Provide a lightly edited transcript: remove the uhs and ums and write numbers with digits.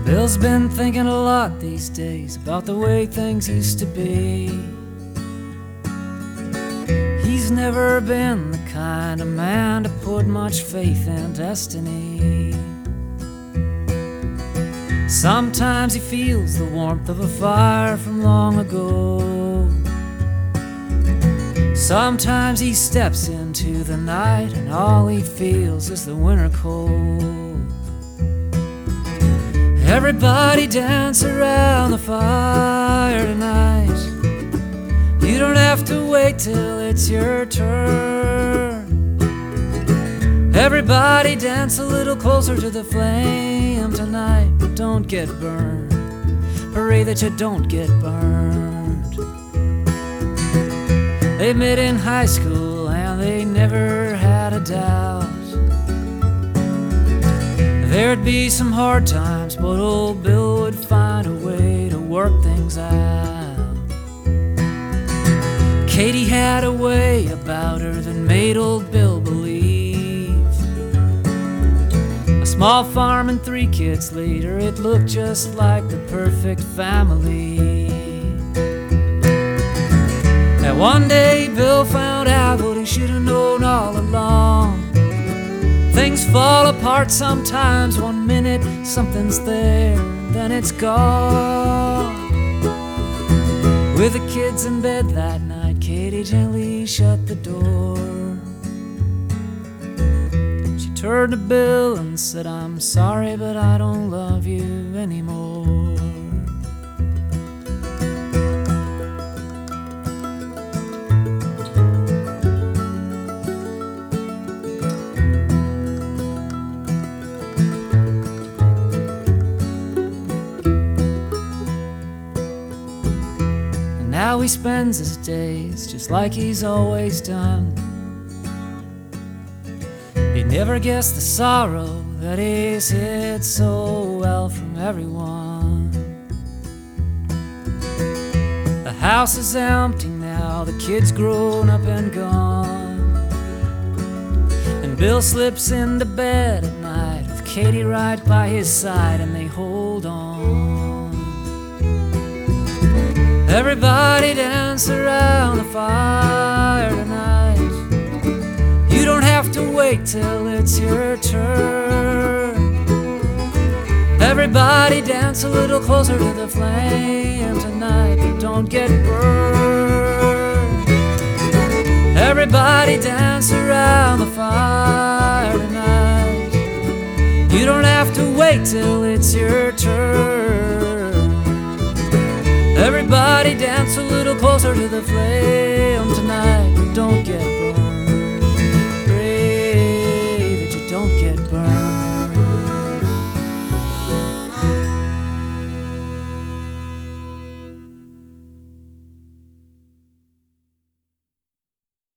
Bill's been thinking a lot these days about the way things used to be. He's never been the kind of man to put much faith in destiny. Sometimes he feels the warmth of a fire from long ago. Sometimes he steps into the night and all he feels is the winter cold. Everybody dance around the fire tonight. You don't have to wait till it's your turn. Everybody dance a little closer to the flame tonight, but don't get burned. Pray that you don't get burned. They met in high school and they never had a doubt there'd be some hard times, but old Bill would find a way to work things out. Katie had a way about her that made old Bill believe. A small farm and 3 kids later, it looked just like the perfect family. And one day Bill found out what he should have known all along. Things fall apart sometimes. One minute something's there, then it's gone. With the kids in bed that night, Katie gently shut the door. She turned to Bill and said, "I'm sorry, but I don't love you anymore." Now he spends his days just like he's always done. He never gets the sorrow that he's hid so well from everyone. The house is empty now, the kid's grown up and gone. And Bill slips into bed at night with Katie right by his side, and they hold on. Everybody dance around the fire tonight. You don't have to wait till it's your turn. Everybody dance a little closer to the flame tonight, but don't get burned. Everybody dance around the fire tonight. You don't have to wait till it's your turn. Everybody dance a little closer to the flame tonight, but don't get burned.